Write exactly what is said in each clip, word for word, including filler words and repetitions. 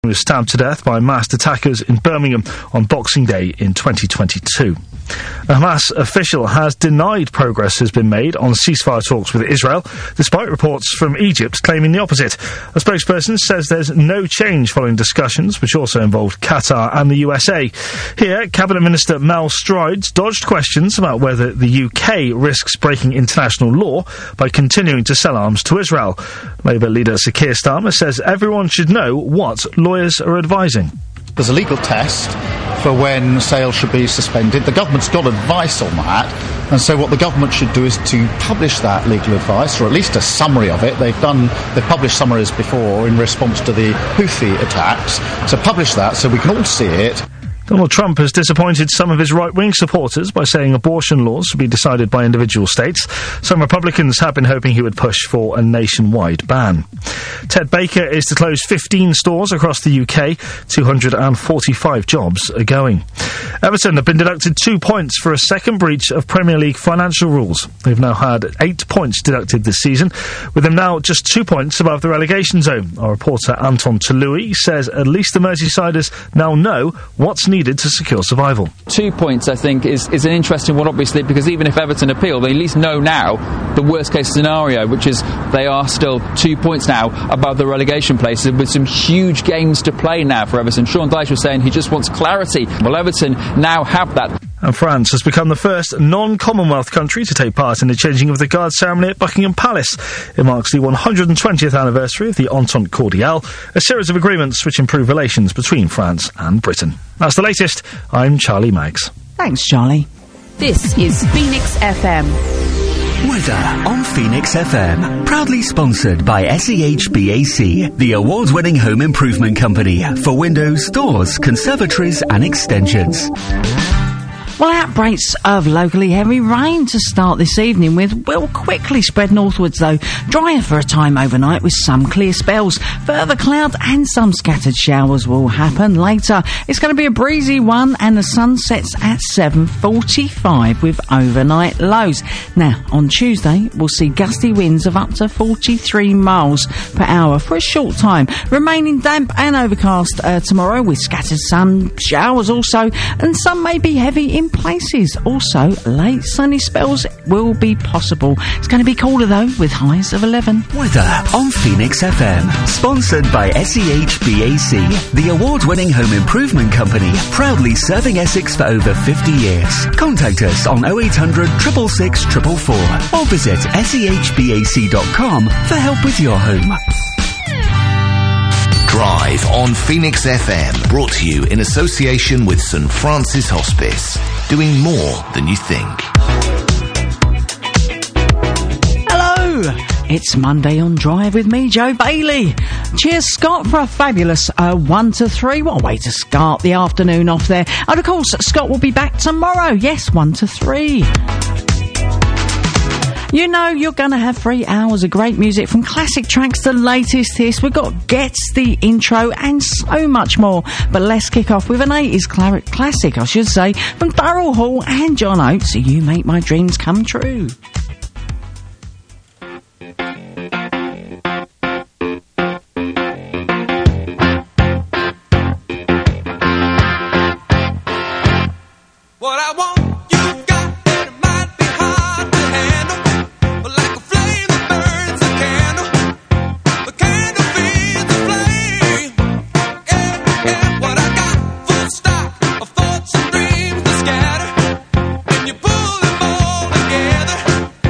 was stabbed to death by masked attackers in Birmingham on Boxing Day in twenty twenty-two. A Hamas official has denied progress has been made on ceasefire talks with Israel, despite reports from Egypt claiming the opposite. A spokesperson says there's no change following discussions, which also involved Qatar and the U S A. Here, Cabinet Minister Mel Strides dodged questions about whether the U K risks breaking international law by continuing to sell arms to Israel. Labour leader Sir Keir Starmer says everyone should know what lawyers are advising. There's a legal test for when sales should be suspended. The government's got advice on that, and so what the government should do is to publish that legal advice, or at least a summary of it. They've done, they've published summaries before in response to the Houthi attacks, so publish that so we can all see it. Donald Trump has disappointed some of his right-wing supporters by saying abortion laws should be decided by individual states. Some Republicans have been hoping he would push for a nationwide ban. Ted Baker is to close fifteen stores across the U K. two hundred forty-five jobs are going. Everton have been deducted two points for a second breach of Premier League financial rules. They've now had eight points deducted this season, with them now just two points above the relegation zone. Our reporter Anton Tolui says at least the Merseysiders now know what's needed to secure survival. Two points, I think, is, is an interesting one, obviously, because even if Everton appeal, they at least know now the worst-case scenario, which is they are still two points now above the relegation places, with some huge games to play now for Everton. Sean Dyche was saying he just wants clarity. Well, Everton now have that. And France has become the first non-Commonwealth country to take part in the changing of the guard ceremony at Buckingham Palace. It marks the one hundred twentieth anniversary of the Entente Cordiale, a series of agreements which improve relations between France and Britain. That's the latest. I'm Charlie Maggs. Thanks, Charlie. This is Phoenix F M. Weather on Phoenix F M. Proudly sponsored by S E H B A C, the award-winning home improvement company for windows, doors, conservatories and extensions. Well, outbreaks of locally heavy rain to start this evening with will quickly spread northwards, though. Drier for a time overnight with some clear spells. Further cloud and some scattered showers will happen later. It's going to be a breezy one, and the sun sets at seven forty-five with overnight lows. Now, on Tuesday, we'll see gusty winds of up to forty-three miles per hour for a short time. Remaining damp and overcast uh, tomorrow with scattered sun, showers also, and some may be heavy in places. Also, late sunny spells will be possible. It's going to be cooler though, with highs of eleven. Weather on Phoenix F M. Sponsored by S E H B A C, the award-winning home improvement company, proudly serving Essex for over fifty years. Contact us on oh eight hundred, six six six, four four four or visit S E H B A C dot com for help with your home. Drive on Phoenix F M, brought to you in association with St Francis Hospice, doing more than you think. Hello, it's Monday on Drive with me, Joe Bailey. Cheers, Scott, for a fabulous uh, one to three. What a way to start the afternoon off there. And of course, Scott will be back tomorrow. Yes, one to three. You know you're going to have three hours of great music, from classic tracks to latest hits. We've got Gets, the intro, and so much more. But let's kick off with an eighties cl- classic, I should say, from Daryl Hall and John Oates, You Make My Dreams Come True. What I want. Dreams to scatter, and you pull them all together.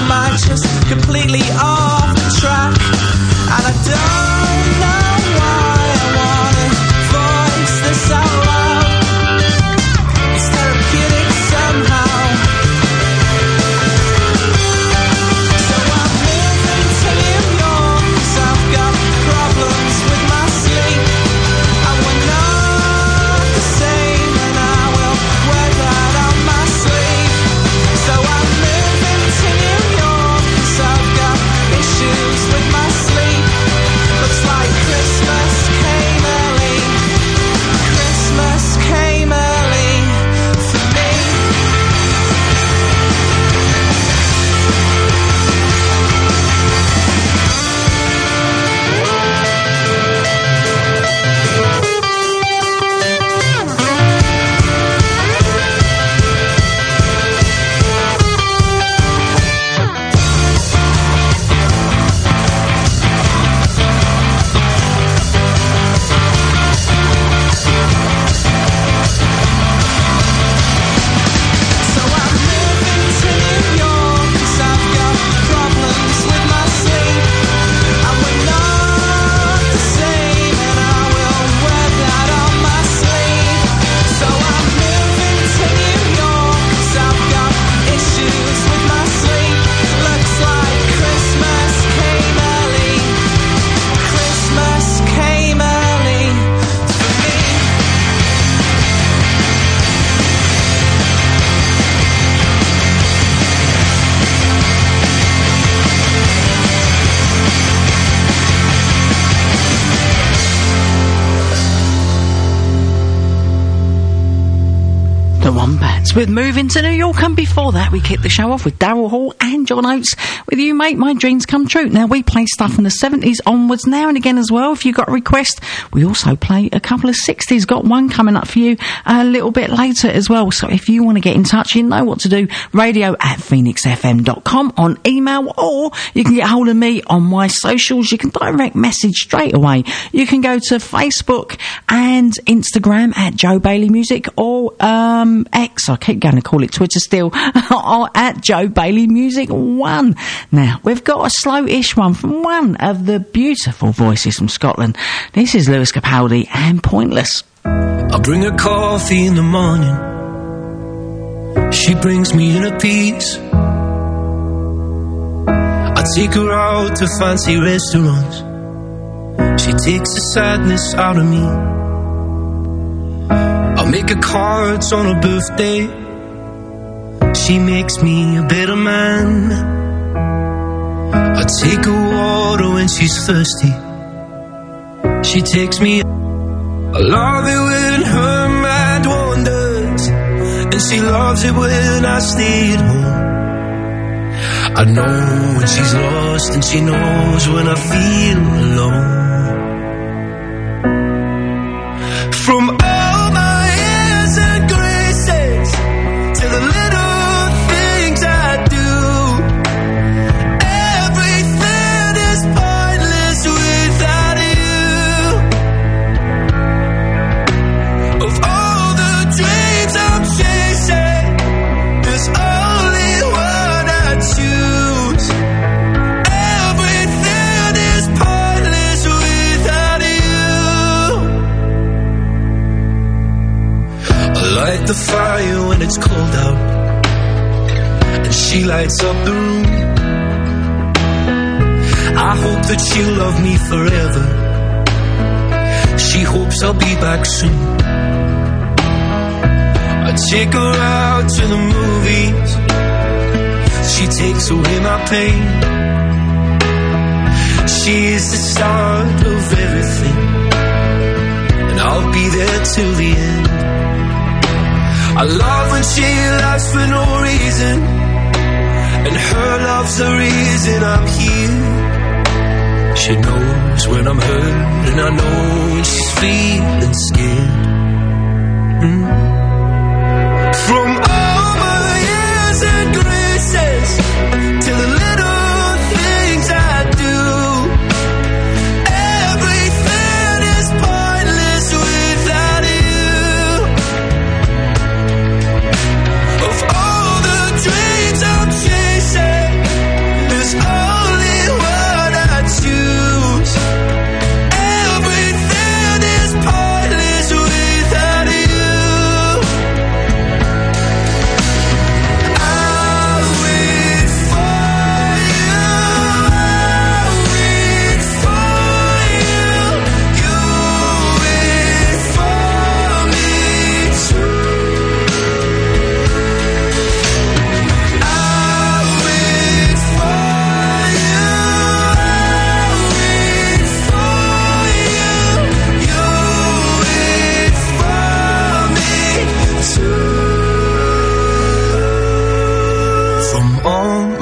am I just completely off track? And I don't know why I wanna voice this out loud. It's therapeutic somehow. So I'm moving to New York 'cause I've got problems with my sleep. And we're not the same, and I will wear that on my sleeve. So I'm moving to New York 'cause I've got issues with my sleep. Looks like Christmas came early. Christmas came early for me. So I'm moving to New York 'cause I've got problems with my sleep. And we're not the same, and I will wear that on my sleeve. So I'm moving to New York 'cause I've got issues with my sleep. Looks like Christmas came early. Christmas came early for me. The Wombats with Moving to New York, and before that we kicked the show off with Daryl Hall and John Oates with You Make My Dreams Come True. Now we play stuff from the seventies onwards now and again as well. If you got a request, we also play a couple of sixties. Got one coming up for you a little bit later as well. So if you want to get in touch, you know what to do. Radio at phoenix f m dot com on email, or you can get hold of me on my socials. You can direct message straight away. You can go to Facebook and Instagram at Joe Bailey Music, or um X, I keep going to call it Twitter still, or at Joe Bailey Music one. Now, we've got a slow-ish one from one of the beautiful voices from Scotland. This is Lewis Capaldi and Pointless. I bring her coffee in the morning. She brings me inner peace. I take her out to fancy restaurants. She takes the sadness out of me. I make her cards on her birthday. She makes me a better man. I take her water when she's thirsty. She takes me. I love it when her mind wanders, and she loves it when I stay at home. I know when she's lost, and she knows when I feel alone. From all my airs and graces to the little things I do, everything is pointless without you. Of all the dreams I'm chasing, there's only one I choose. Everything is pointless without you. I light the fire when it's cold out, and she lights up the room. I hope that she'll love me forever. She hopes I'll be back soon. I take her out to the movies. She takes away my pain. She is the start of everything, and I'll be there till the end. I love when she laughs for no reason, and her love's the reason I'm here. She knows when I'm hurt, and I know when she's feeling scared. Mm. From all my years and graces to the little things I do, everything is pointless without you. Of all the dreams I'm chasing,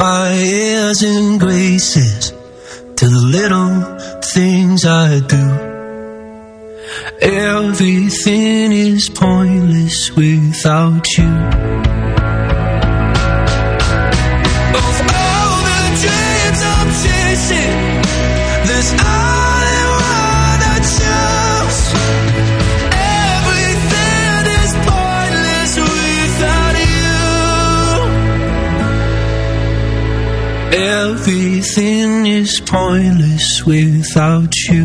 my airs and graces to the little things I do. Everything is pointless without you. Of all the dreams I'm chasing, there's only one I chose. Everything is pointless without you. Everything is pointless without you.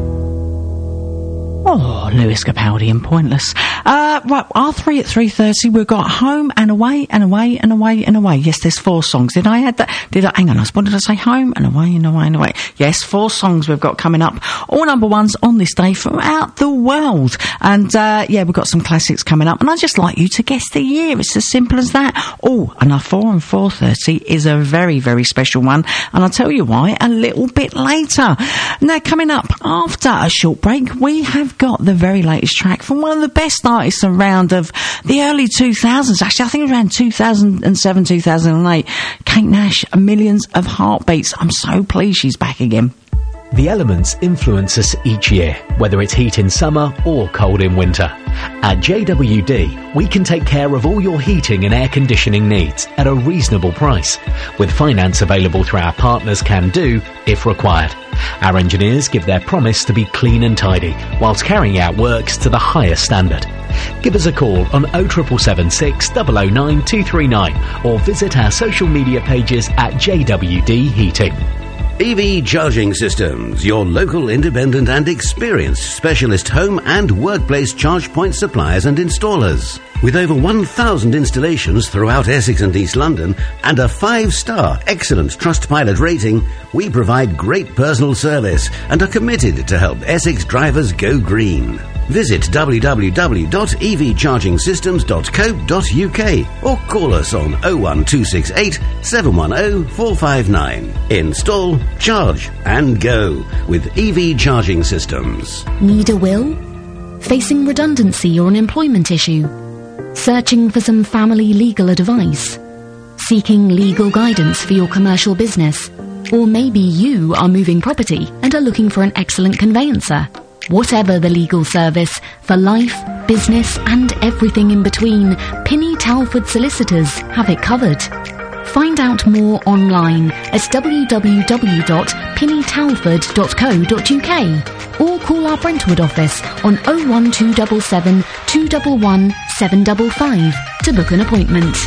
Oh, Lewis Capaldi and Pointless. Uh, right, R three at three thirty, we've got Home and Away and Away and Away and Away. Yes, there's four songs. Did I add that? Did I? Hang on, what did I say? Home and Away and Away and Away. Yes, four songs we've got coming up. All number ones on this day throughout the world. And, uh, yeah, we've got some classics coming up. And I'd just like you to guess the year. It's as simple as that. Oh, and our four and four thirty is a very, very special one. And I'll tell you why a little bit later. Now, coming up after a short break, we have got the very latest track from one of the best artists around of the early two thousands. Actually, I think around two thousand seven, two thousand eight. Kate Nash, Millions of Heartbeats. I'm so pleased she's back again. The elements influence us each year, whether it's heat in summer or cold in winter. At J W D, we can take care of all your heating and air conditioning needs at a reasonable price, with finance available through our partners Can Do if required. Our engineers give their promise to be clean and tidy, whilst carrying out works to the highest standard. Give us a call on oh seven seven six, zero zero nine two three nine or visit our social media pages at J W D Heating. E V Charging Systems, your local independent and experienced specialist home and workplace charge point suppliers and installers. With over one thousand installations throughout Essex and East London and a five-star excellent Trustpilot rating, we provide great personal service and are committed to help Essex drivers go green. Visit w w w dot e v charging systems dot co dot u k or call us on oh one two six eight, seven one oh, four five nine. Install, charge and go with E V Charging Systems. Need a will? Facing redundancy or an employment issue? Searching for some family legal advice? Seeking legal guidance for your commercial business? Or maybe you are moving property and are looking for an excellent conveyancer? Whatever the legal service, for life, business and everything in between, Pinny Talford Solicitors have it covered. Find out more online at w w w dot pinny talford dot co dot u k or call our Brentwood office on oh one two seven seven, two one one, seven five five to book an appointment.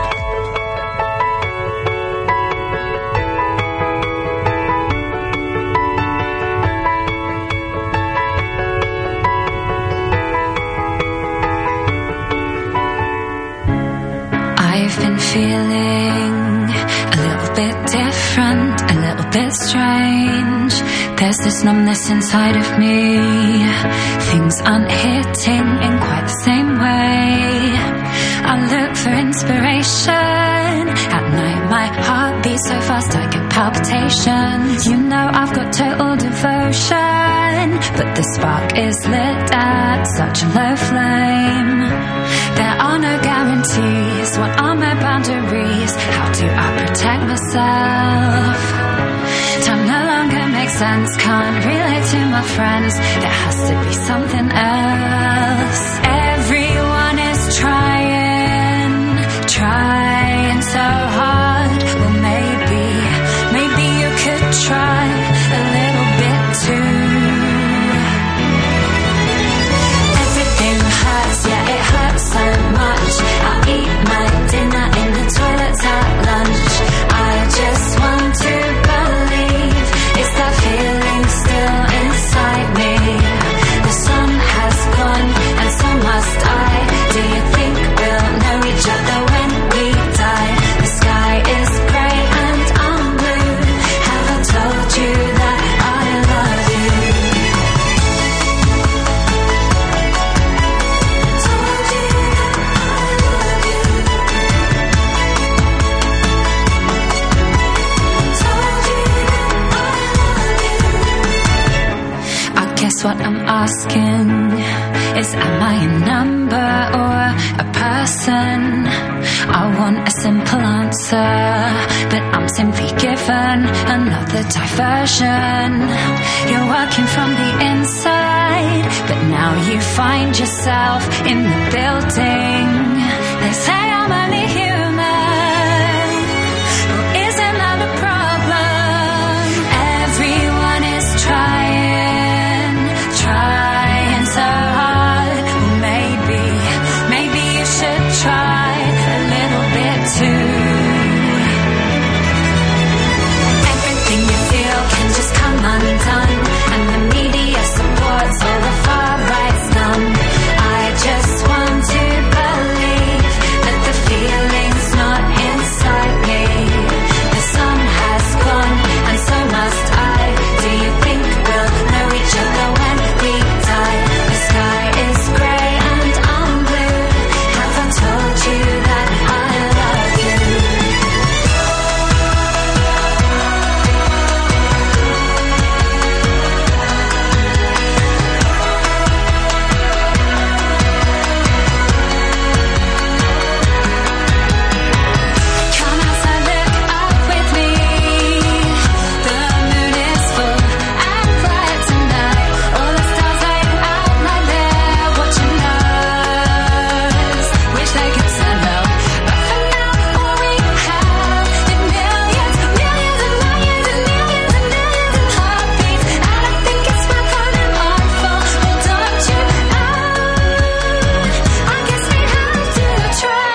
I've been feeling a little bit different, a little bit strange. There's this numbness inside of me. Things aren't hitting in quite the same way. I look for inspiration. At night my heart beats so fast I get palpitations. You know I've got total devotion, but the spark is lit at such a low flame. There are no guarantees. What are my boundaries? How do I protect myself? Time no longer makes sense. Can't relate to my friends. There has to be something else. Everyone is trying, trying so hard. Well, maybe, maybe you could try a little bit too. Everything hurts, yeah, it hurts so much. I'll eat my dinner in the toilets at lunch. I just want to believe it's that feeling still inside me. The sun has gone and so must I. Do you think we'll know each other when we die? The sky is grey and I'm blue. Have I told you that I love you? Told you that I love you. Told you that I love you. I guess what I'm asking is, am I a number or a person? I want a simple answer, but I'm simply given another diversion. You're working from the inside, but now you find yourself in the building. They say I'm only human, or isn't that a problem? Everyone is trying, trying so hard. Well, maybe, maybe you should try a little bit too. Everything you feel can just come undone, and the media supports all the far right's done. I just want to believe that the feeling's not inside me. The sun has gone, and so must I. Do you think we'll know each other when we die? The sky is grey and I'm blue. Have I told you that I love you? Come outside, look up with me. The moon is full and bright tonight. All the stars light out like they're watching us. Wish they could stand up, but for now all we have is millions, millions and millions and millions and millions of heartbeats. And I think it's my kind of awful, but don't you know? I guess we have to try.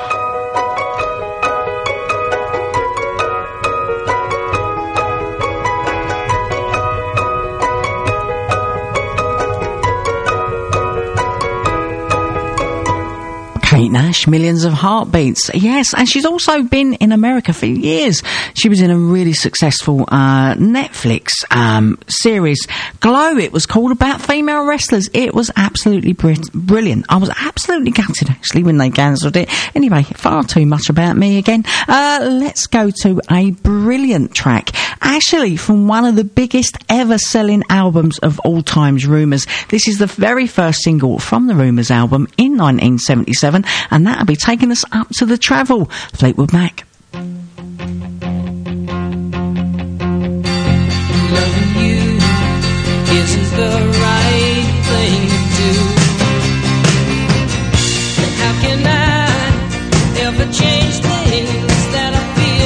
Kate Nash, Millions of Heartbeats. Yes, and she's also been in America for years. She was in a really successful uh, Netflix um, series, Glow. It was called, about female wrestlers. It was absolutely br- brilliant. I was absolutely gutted, actually, when they cancelled it. Anyway, far too much about me again. Uh, let's go to a brilliant track, actually from one of the biggest ever selling albums of all times, Rumours. This is the very first single from the Rumours album in nineteen seventy-seven, and that'll be taking us up to the Travel. Fleetwood Mac. Loving you isn't the right thing to do. How can I ever change things that I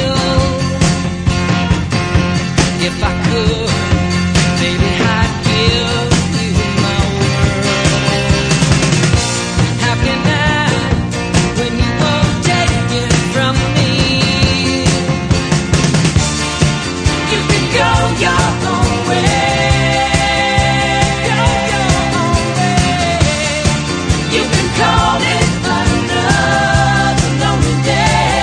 feel? If I could, baby, I'd give you my world. How can I, when you won't take it from me? You can go your own way. Go your own way. You can call it another lonely day.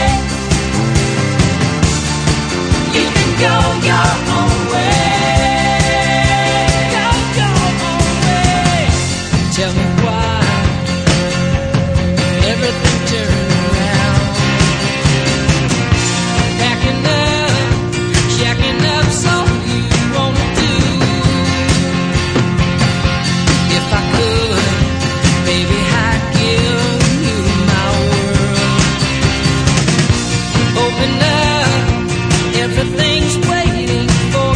You can go your own way. Go your own way. Tell me why everything turned around. Packing up, shacking up, so you wanna do. If I could, baby, I'd give you my world. Open up, everything's waiting for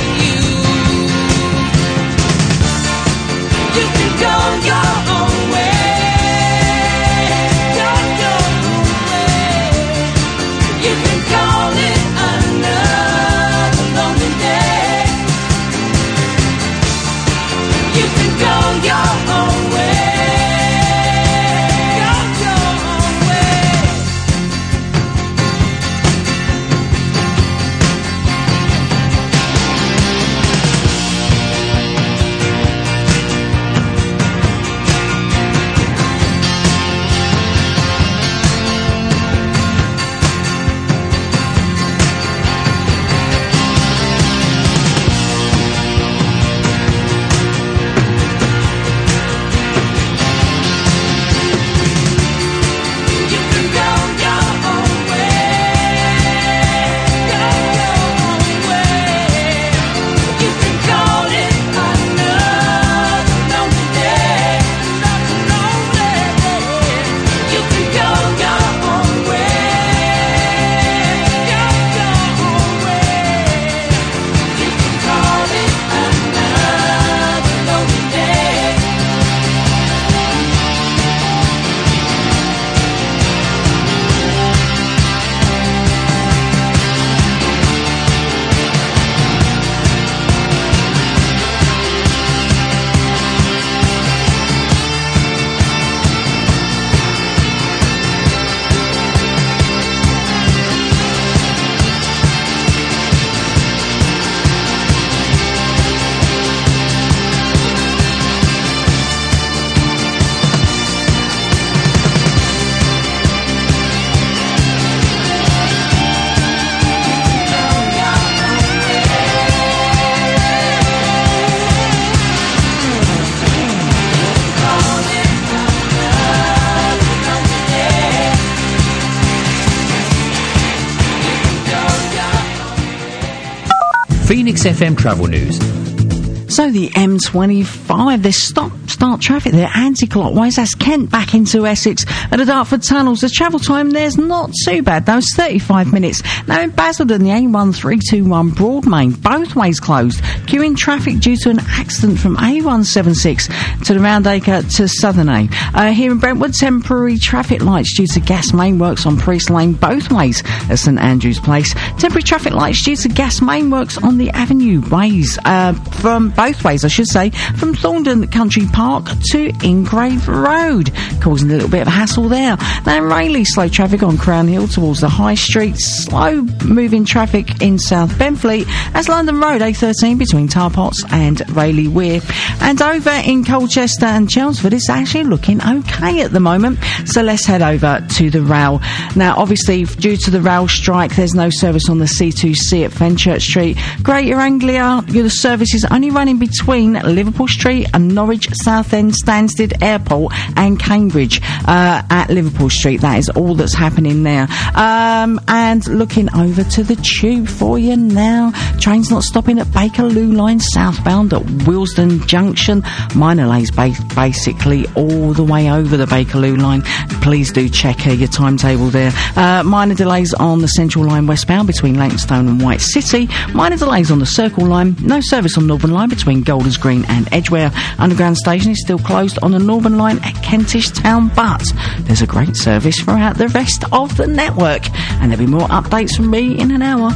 Phoenix F M Travel News. So the M twenty-five, there's stop-start traffic there anti-clockwise. That's Kent back into Essex at the Dartford Tunnels. The travel time there's not too bad, though. It's thirty-five minutes. Now in Basildon, the A one three two one Broadmain, both ways closed. Queuing traffic due to an accident from A one seventy-six to the Roundacre to Southernay. Uh, here in Brentwood, temporary traffic lights due to gas main works on Priest Lane, both ways at St Andrew's Place. Temporary traffic lights due to gas main works on the Avenue Ways, uh, from both ways, I should say, from Thorndon Country Park to Ingrave Road, causing a little bit of a hassle there. Now in Rayleigh, slow traffic on Crown Hill towards the High Street, slow moving traffic in South Benfleet as London Road A thirteen between Tarpots and Rayleigh Weir. And over in Colchester and Chelmsford, it's actually looking okay at the moment, so let's head over to the rail. Now obviously due to the rail strike, there's no service on the C two C at Fenchurch Street. Greater Anglia, the service is only running between Liverpool Street and Norwich Southend Stansted Airport and Cambridge uh, at Liverpool Street. That is all that's happening there. Um, and looking over to the tube for you now. Trains not stopping at Bakerloo Line southbound at Willesden Junction. Minor delays ba- basically all the way over the Bakerloo Line. Please do check uh, your timetable there. Uh, minor delays on the Central Line westbound between Leytonstone and White City. Minor delays on the Circle Line. No service on Northern Line between Golders Green and Edgware. Underground station is still closed on the Northern Line at Kentish Town, but there's a great service throughout the rest of the network. And there'll be more updates from me in an hour.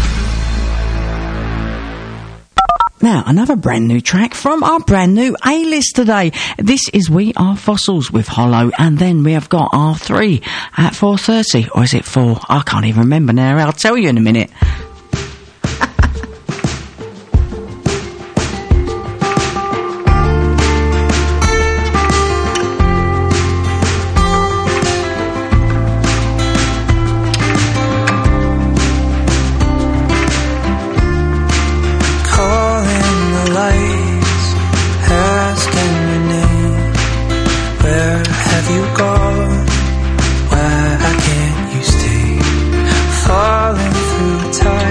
Now, another brand new track from our brand new A-list today. This is We Are Fossils with Hollow, and then we have got R three at four thirty. Or is it four? I can't even remember now. I'll tell you in a minute. Why can't you stay? Falling through time.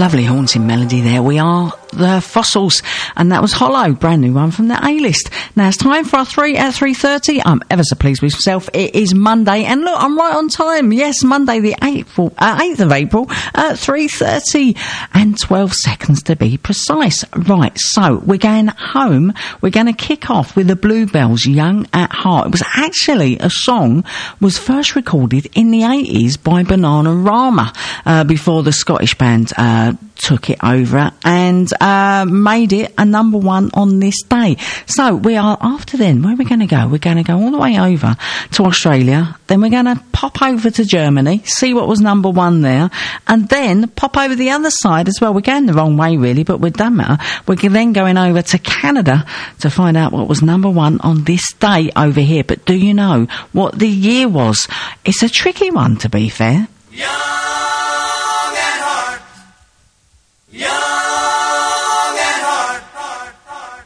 Lovely haunting melody there. We are the Fossils, and that was Hollow, brand new one from the A-list. Now it's time for our three at three thirty. I'm ever so pleased with myself. It is Monday, and look, I'm right on time. Yes, Monday the eighth, uh, eighth of April at three thirty and twelve seconds to be precise. Right, so we're going home. We're going to kick off with the Bluebells, Young at Heart. It was actually a song was first recorded in the eighties by Bananarama uh, before the Scottish band uh, took it over and uh, made it a number one on this day. So we are, after then, where are we going to go? We're going to go all the way over to Australia, then we're going to pop over to Germany, see what was number one there, and then pop over the other side as well. We're going the wrong way really, but it doesn't matter. We're then going over to Canada to find out what was number one on this day over here. But do you know what the year was? It's a tricky one, to be fair. Young at heart, young at heart, heart, heart,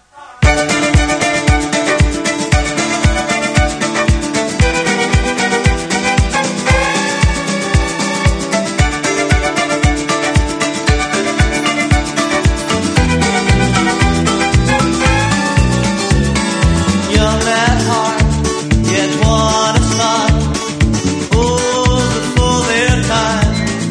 young at heart, yet one is not old before their time.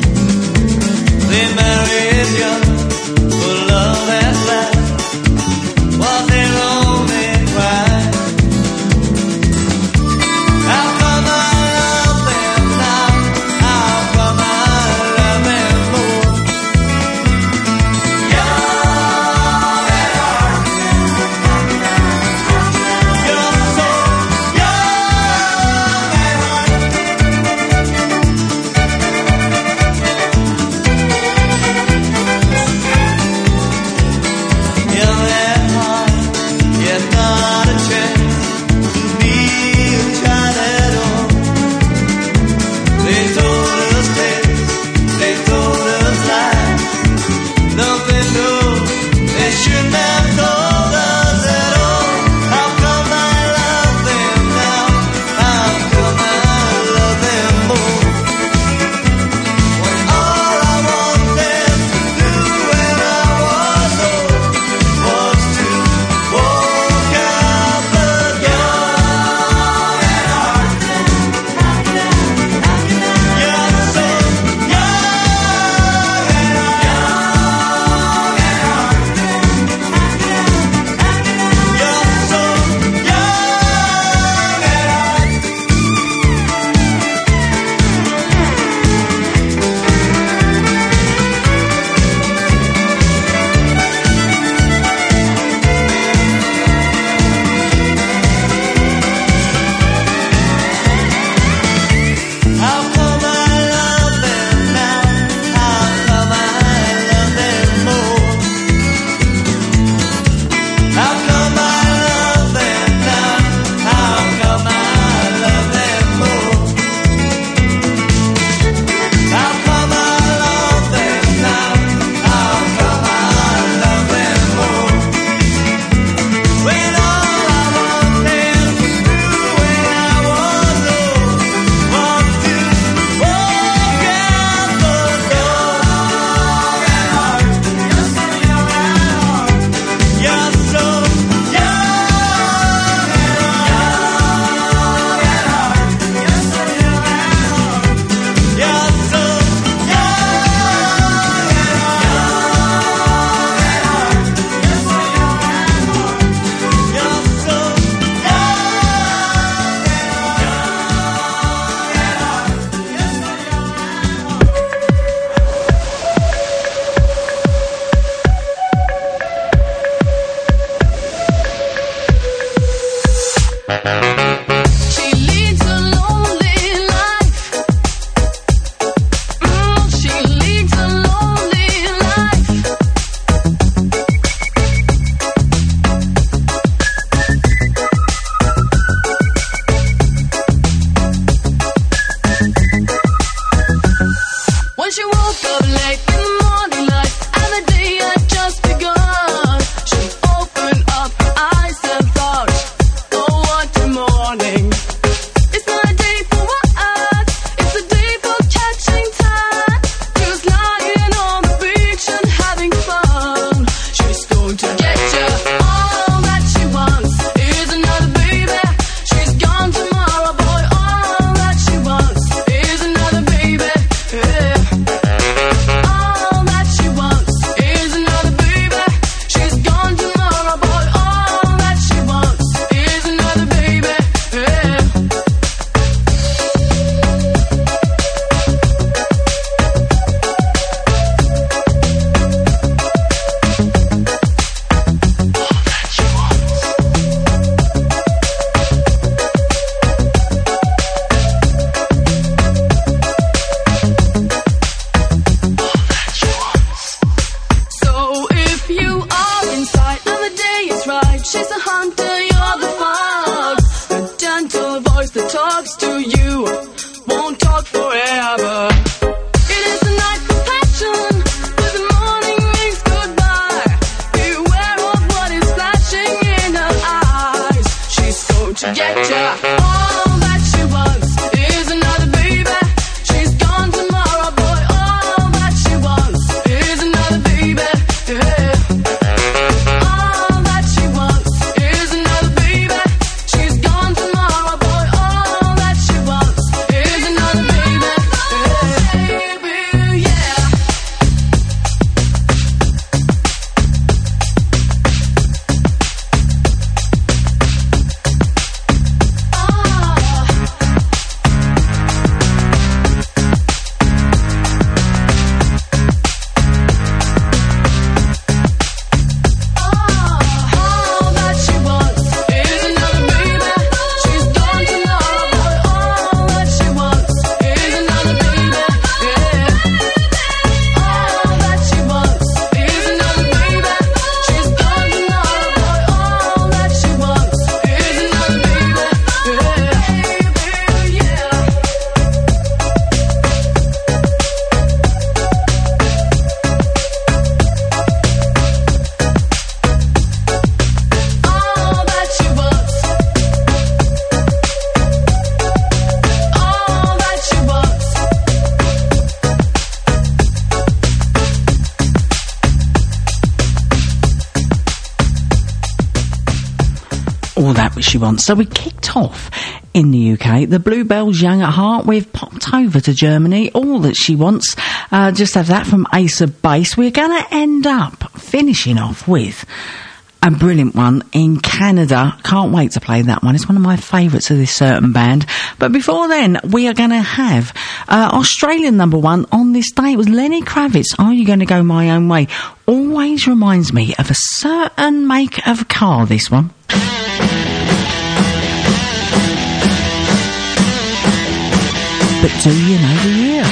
she's a hunter, you're the fox. A gentle voice that talks to you won't talk forever. It is the night for passion, but the morning rings goodbye. Beware of what is flashing in her eyes. She's so to get ya. All that she wants is another baby. She's gone tomorrow, boy. All that she wants is another baby. Yeah. All that she wants is another baby. She's gone tomorrow, boy. All that she wants is another baby. Yeah. Baby, yeah. All that she wants is another baby. She's gone tomorrow, boy. All that she wants is another baby. Yeah. All that she wants is another baby. She's gone tomorrow, boy. All that she wants is another baby. Yeah. Yeah. All that she wants. All that she wants. All that she wants. So we kicked off in the U K. The Bluebells, Young at Heart. We've popped over to Germany. All that she wants. Uh, just have that from Ace of Base. We're going to end up finishing off with a brilliant one in Canada. Can't wait to play that one. It's one of my favourites of this certain band. But before then, we are going to have uh, Australian number one on this day. It was Lenny Kravitz. Are You Going to Go My Own Way? Always reminds me of a certain make of car, this one. But do you know the year?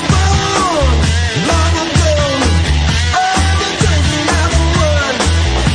Long ago, all the days never won.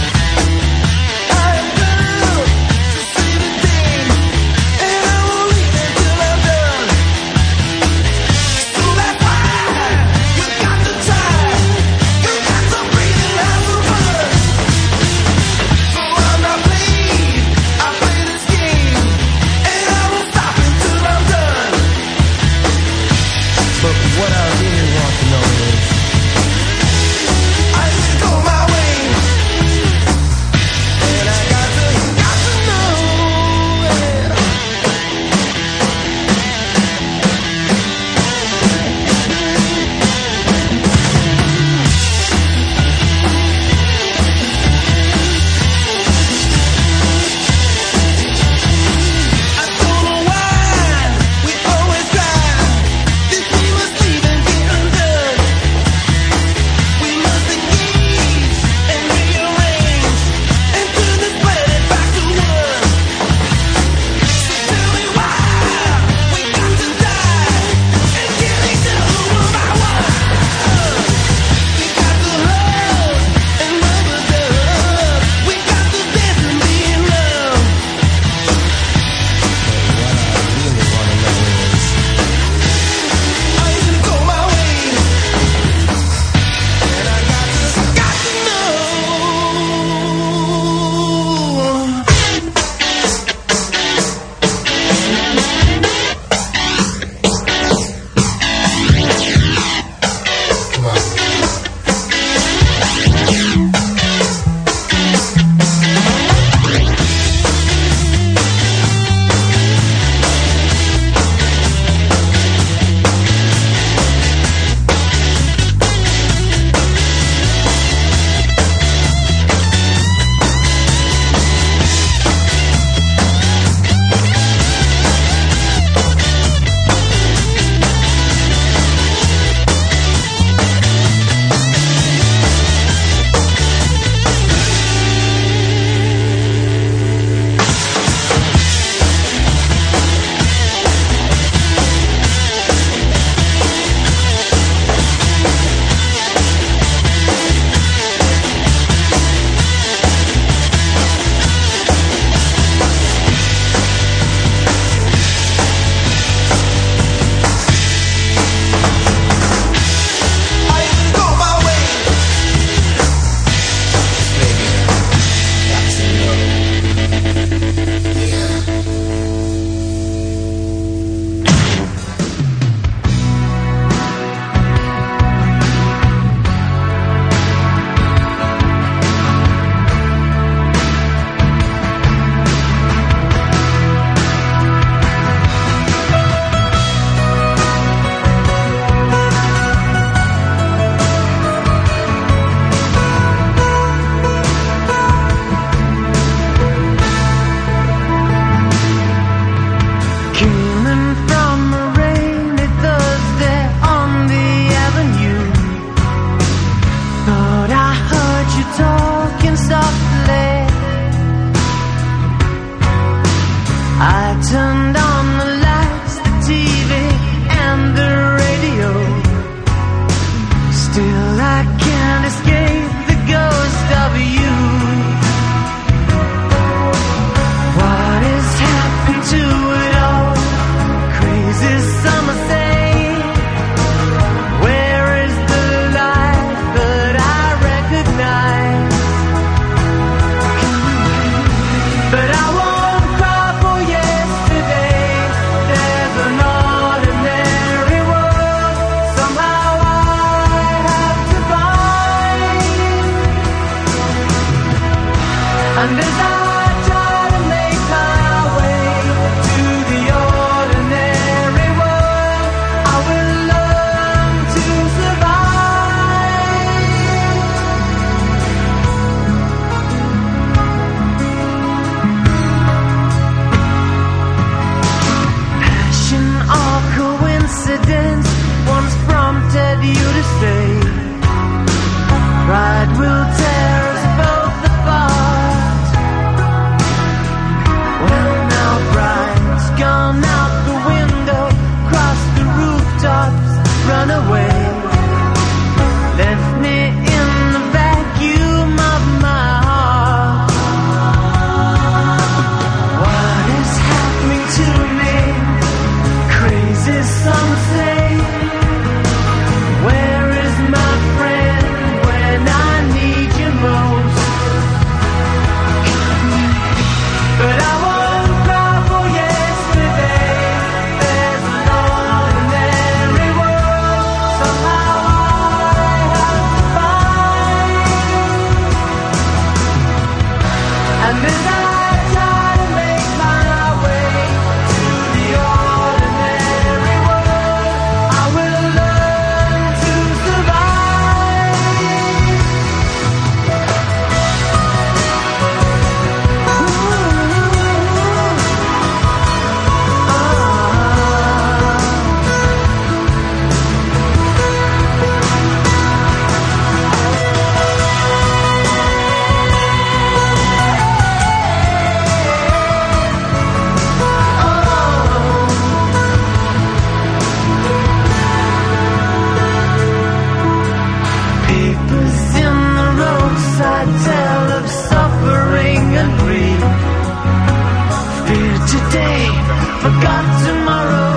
today, forgot tomorrow.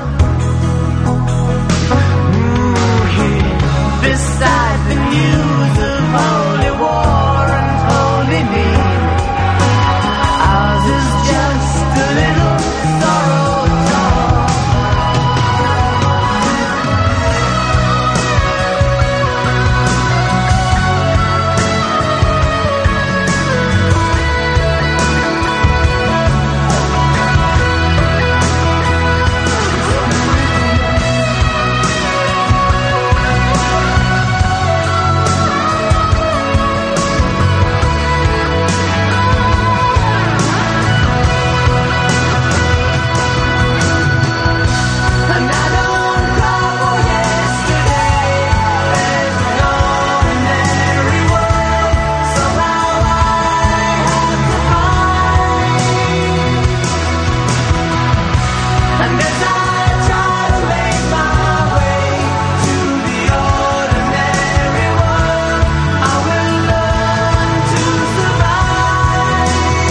Ooh, here beside the news of holy war and holy need, ours is just a little sorrow talk. And I don't cry for yesterday. There's an ordinary world, somehow I have to find. And as I try to make my way to the ordinary world, I will learn to survive.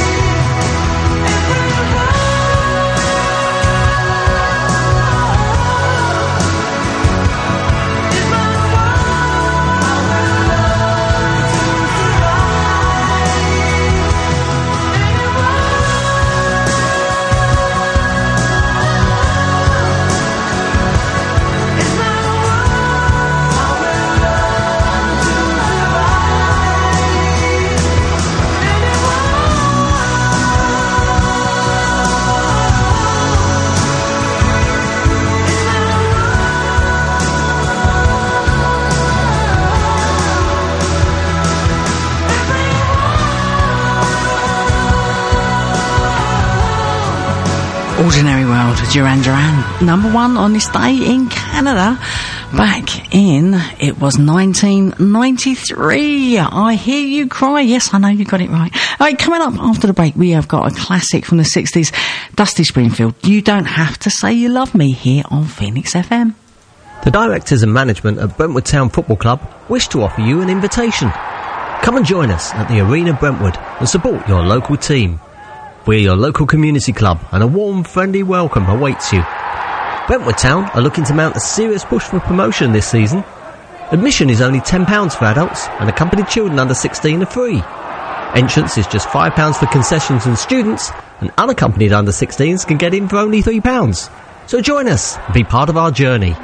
Ordinary World, Duran Duran. Number one on this day in Canada. Back in, it was nineteen ninety-three. I Hear You Cry. Yes, I know you got it right. All right, coming up after the break, we have got a classic from the sixties. Dusty Springfield, You Don't Have to Say You Love Me, here on Phoenix F M. The directors and management of Brentwood Town Football Club wish to offer you an invitation. Come and join us at the Arena Brentwood and support your local team. We're your local community club and a warm, friendly welcome awaits you. Brentwood Town are looking to mount a serious push for promotion this season. Admission is only ten pounds for adults and accompanied children under sixteen are free. Entrance is just five pounds for concessions and students, and unaccompanied under sixteens can get in for only three pounds. So join us and be part of our journey.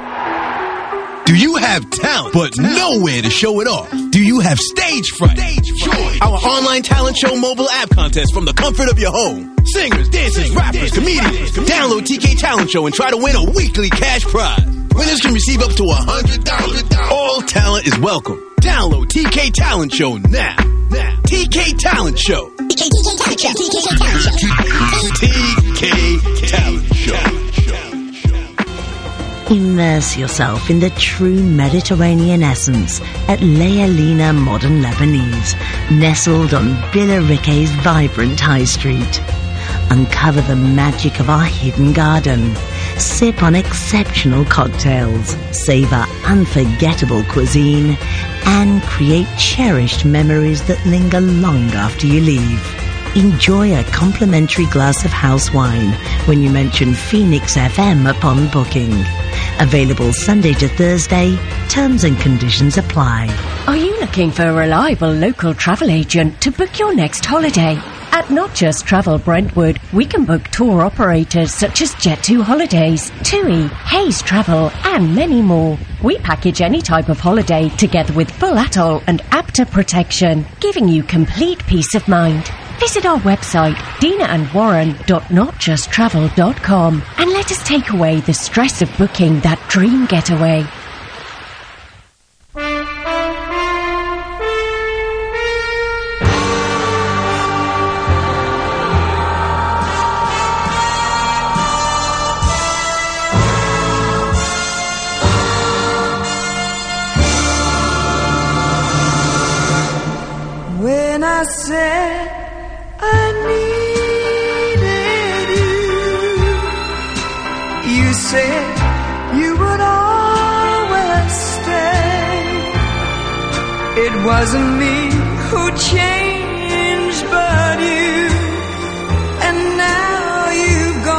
Do you have talent, but nowhere to show it off? Do you have stage fright? Join our online talent show mobile app contest from the comfort of your home. Singers, dancers, rappers, comedians. Download T K Talent Show and try to win a weekly cash prize. Winners can receive up to one hundred dollars. All talent is welcome. Download T K Talent Show now. Now. T K Talent Show. T K Talent Show. T K Talent Show. T K Talent Show. Immerse yourself in the true Mediterranean essence at Lealina Modern Lebanese, nestled on Billericay's vibrant high street. Uncover the magic of our hidden garden. Sip on exceptional cocktails, savor unforgettable cuisine, and create cherished memories that linger long after you leave. Enjoy a complimentary glass of house wine when you mention Phoenix F M upon booking. Available Sunday to Thursday. Terms and conditions apply. Are you looking for a reliable local travel agent to book your next holiday? At Not Just Travel Brentwood, we can book tour operators such as Jet two Holidays, TUI, Hayes Travel, and many more. We package any type of holiday together with full atoll and APTA protection, giving you complete peace of mind. Visit our website, dina and warren dot not just travel dot com, and let us take away the stress of booking that dream getaway. When I said I needed you, you said you would always stay. It wasn't me who changed, but you. And now you've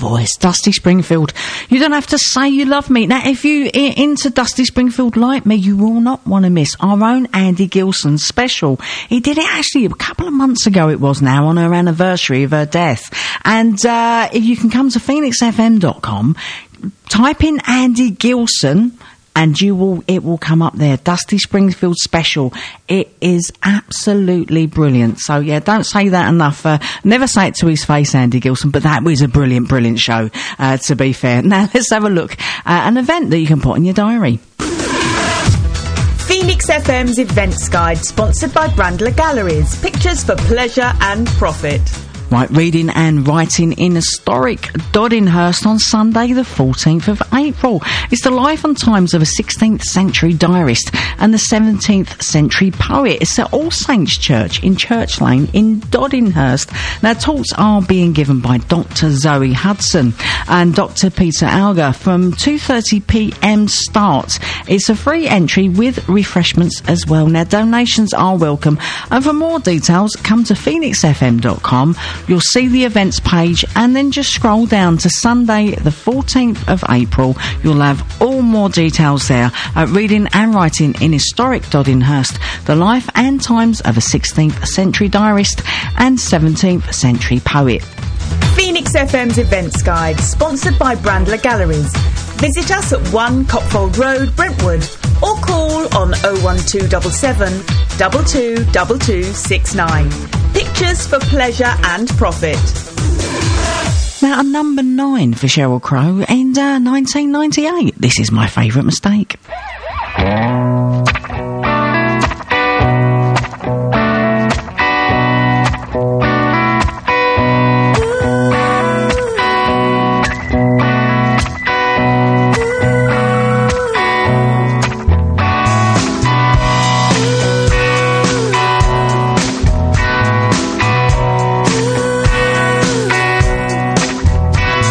voice, Dusty Springfield. You don't have to say you love me. Now, if you are into Dusty Springfield like me, you will not want to miss our own Andy Gilson special. He did it actually a couple of months ago, it was now, on her anniversary of her death. And uh, if you can come to phoenix f m dot com, type in Andy Gilson, and you will, it will come up there. Dusty Springfield special. It is absolutely brilliant. So yeah, don't say that enough. Uh, never say it to his face, Andy Gilson, but that was a brilliant, brilliant show, uh, to be fair. Now let's have a look at an event that you can put in your diary. Phoenix F M's Events Guide, sponsored by Brandler Galleries. Pictures for pleasure and profit. Right, reading and writing in historic Doddinghurst on Sunday the fourteenth of April. It's the life and times of a sixteenth century diarist and the seventeenth century poet. It's at All Saints Church in Church Lane in Doddinghurst. Now, talks are being given by Doctor Zoe Hudson and Doctor Peter Alger from two thirty p m start. It's a free entry with refreshments as well. Now, donations are welcome, and for more details, come to phoenix f m dot com. You'll see the events page, and then just scroll down to Sunday the fourteenth of April. You'll have all more details there at Reading and Writing in Historic Doddinghurst, the life and times of a sixteenth century diarist and seventeenth century poet. Phoenix F M's Events Guide, sponsored by Brandler Galleries. Visit us at one Copfold Road, Brentwood, or call on oh one two seven seven, two two two two six nine. Pictures for pleasure and profit. Now, number nine for Sheryl Crow in uh, nineteen ninety-eight. This is My Favourite Mistake.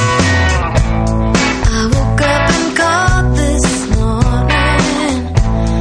I woke up and called this morning.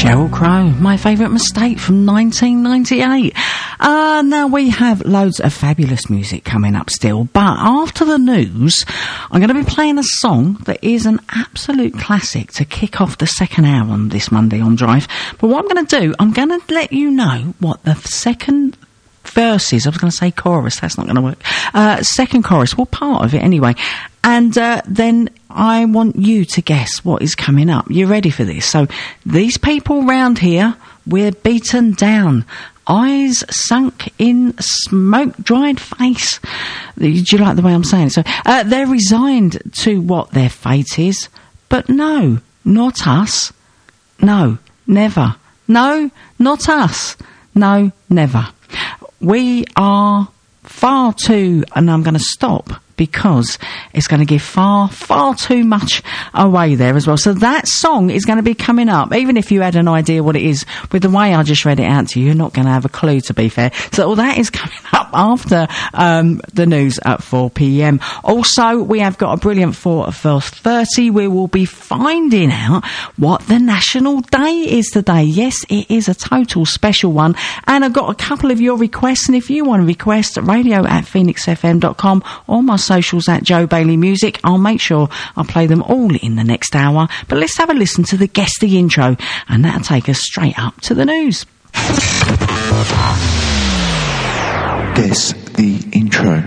Sheryl Crow, My Favourite Mistake from nineteen ninety-eight. Uh, now we have loads of fabulous music coming up still, but after the news, I'm going to be playing a song that is an absolute classic to kick off the second hour on this Monday on Drive. But what I'm going to do, I'm going to let you know what the second verses, I was going to say chorus, that's not going to work, uh, second chorus, well, part of it anyway, and uh, then I want you to guess what is coming up. You ready for this? So, these people round here, we're beaten down, eyes sunk in smoke-dried face. Do you like the way I'm saying it? So, uh, they're resigned to what their fate is, but no, not us. No, never. No, not us. No, never. We are far too, and I'm going to stop because it's going to give far, far too much away there as well. So that song is going to be coming up. Even if you had an idea what it is, with the way I just read it out to you, you're not going to have a clue, to be fair. So all that is coming up after um, the news at four p.m. Also, we have got a brilliant four at four thirty. We will be finding out what the National Day is today. Yes, it is a total special one. And I've got a couple of your requests. And if you want to request, radio at phoenix f m dot com or my socials at Joe Bailey Music, I'll make sure I play them all in the next hour. But let's have a listen to the guesty intro, and that'll take us straight up to the news. Guess the intro.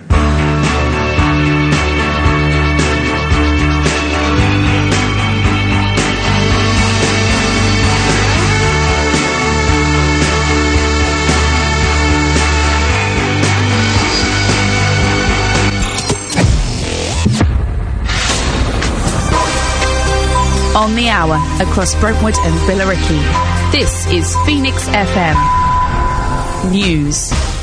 On the hour, across Brentwood and Billericay. This is Phoenix F M News.